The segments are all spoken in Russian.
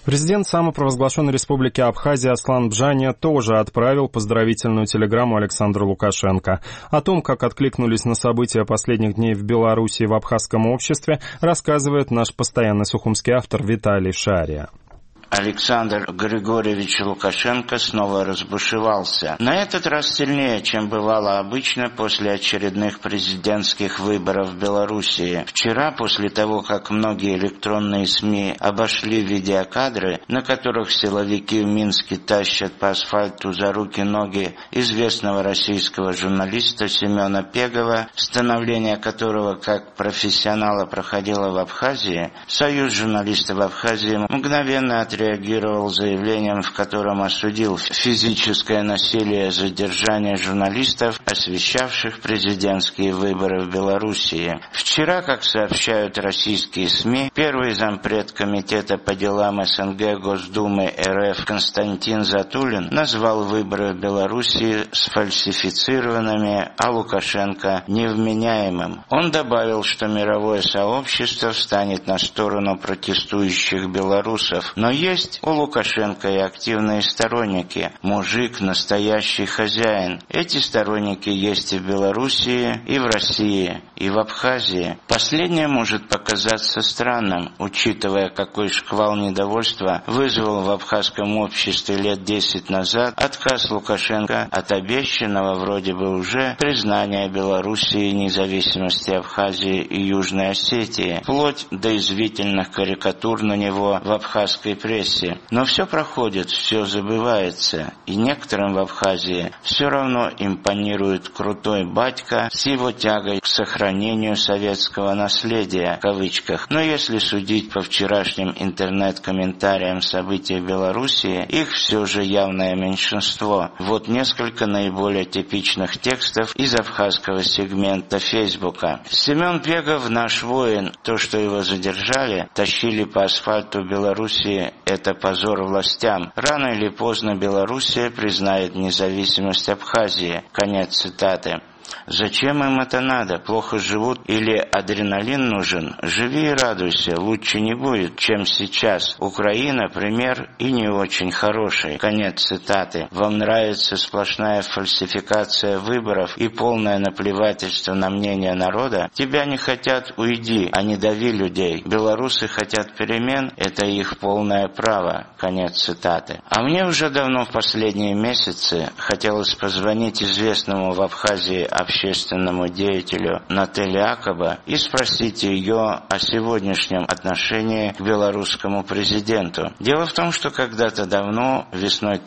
Президент самопровозглашенной республики Абхазия Аслан Бжания тоже отправил поздравительную телеграмму Александру Лукашенко. О том, как откликнулись на события последних дней в Беларуси и в абхазском обществе, рассказывает наш постоянный сухумский автор Виталий Шария. Александр Григорьевич Лукашенко снова разбушевался. На этот раз сильнее, чем бывало обычно после очередных президентских выборов в Белоруссии. Вчера, после того, как многие электронные СМИ обошли видеокадры, на которых силовики в Минске тащат по асфальту за руки-ноги известного российского журналиста Семена Пегова, становление которого как профессионала проходило в Абхазии, Союз журналистов Абхазии мгновенно отреагировал заявлением, в котором осудил физическое насилие, задержание журналистов, освещавших президентские выборы в Белоруссии. Вчера, как сообщают российские СМИ, первый зампред Комитета по делам СНГ Госдумы РФ Константин Затулин назвал выборы в Белоруссии сфальсифицированными, а Лукашенко невменяемым. Он добавил, что мировое сообщество встанет на сторону протестующих белорусов, но есть у Лукашенко и активные сторонники. Мужик – настоящий хозяин. Эти сторонники есть и в Белоруссии, и в России, и в Абхазии. Последнее может показаться странным, учитывая, какой шквал недовольства вызвал в абхазском обществе лет 10 назад отказ Лукашенко от обещанного вроде бы уже признания Белоруссии независимости Абхазии и Южной Осетии, вплоть до извительных карикатур на него в абхазской прессе. Но все проходит, все забывается, и некоторым в Абхазии все равно импонирует крутой батька с его тягой к сохранению советского наследия, в кавычках. Но если судить по вчерашним интернет-комментариям событий в Белоруссии, их все же явное меньшинство. Вот несколько наиболее типичных текстов из абхазского сегмента Фейсбука. Семен Пегов наш воин. То, что его задержали, тащили по асфальту в Белоруссии, это позор властям. Рано или поздно Белоруссия признает независимость Абхазии. Конец цитаты. Зачем им это надо? Плохо живут или адреналин нужен? Живи и радуйся, лучше не будет, чем сейчас. Украина – пример и не очень хороший. Конец цитаты. Вам нравится сплошная фальсификация выборов и полное наплевательство на мнение народа? Тебя не хотят – уйди, а не дави людей. Белорусы хотят перемен – это их полное право. Конец цитаты. А мне уже давно в последние месяцы хотелось позвонить известному в Абхазии общественному деятелю Нателе Акаба и спросить ее о сегодняшнем отношении к белорусскому президенту. Дело в том, что когда-то давно, весной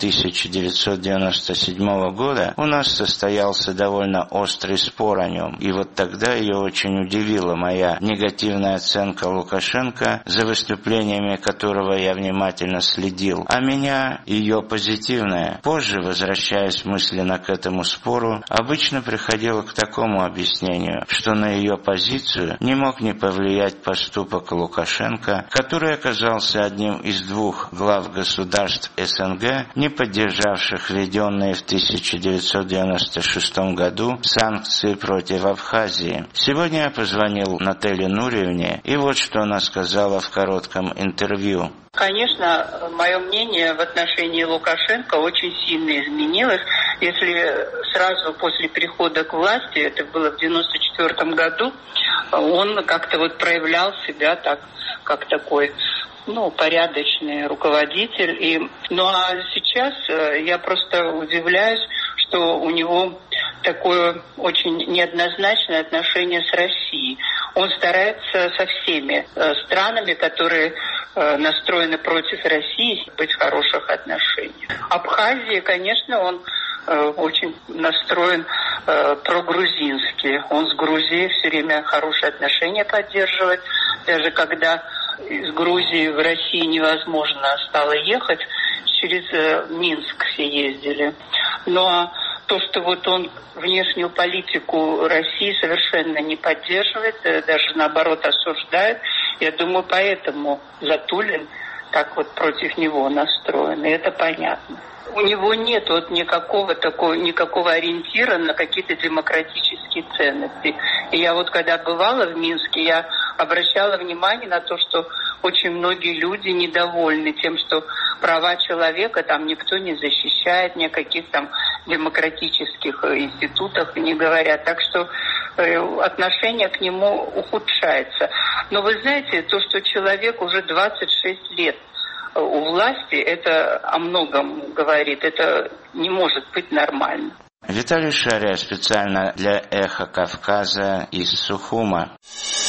1997 года, у нас состоялся довольно острый спор о нем. И вот тогда ее очень удивила моя негативная оценка Лукашенко, за выступлениями которого я внимательно следил, а меня ее позитивная. Позже, возвращаясь мысленно к этому спору, обычно приходило к такому объяснению, что на ее позицию не мог не повлиять поступок Лукашенко, который оказался одним из двух глав государств СНГ, не поддержавших введенные в 1996 году санкции против Абхазии. Сегодня я позвонил Нателе Нуриевне, и вот что она сказала в коротком интервью. Конечно, мое мнение в отношении Лукашенко очень сильно изменилось. Если сразу после прихода к власти, это было в 1994 году, он как-то вот проявлял себя так, как такой, порядочный руководитель. Ну а сейчас я просто удивляюсь, что у него такое очень неоднозначное отношение с Россией. Он старается со всеми странами, которые настроены против России, быть в хороших отношениях. Абхазия, конечно, он очень настроен прогрузински. Он с Грузией все время хорошие отношения поддерживает. Даже когда из Грузии в Россию невозможно стало ехать, через Минск все ездили. Но то, что вот он внешнюю политику России совершенно не поддерживает, даже наоборот осуждает, я думаю, поэтому Затулин так вот против него настроен, и это понятно. У него нет никакого ориентира на какие-то демократические европейские ценности. И я вот когда бывала в Минске, я обращала внимание на то, что очень многие люди недовольны тем, что права человека там никто не защищает, ни о каких там демократических институтах не говорят. Так что отношение к нему ухудшается. Но вы знаете, то, что человек уже 26 лет у власти, это о многом говорит. Это не может быть нормально. Виталий Шария специально для «Эхо Кавказа» из Сухума.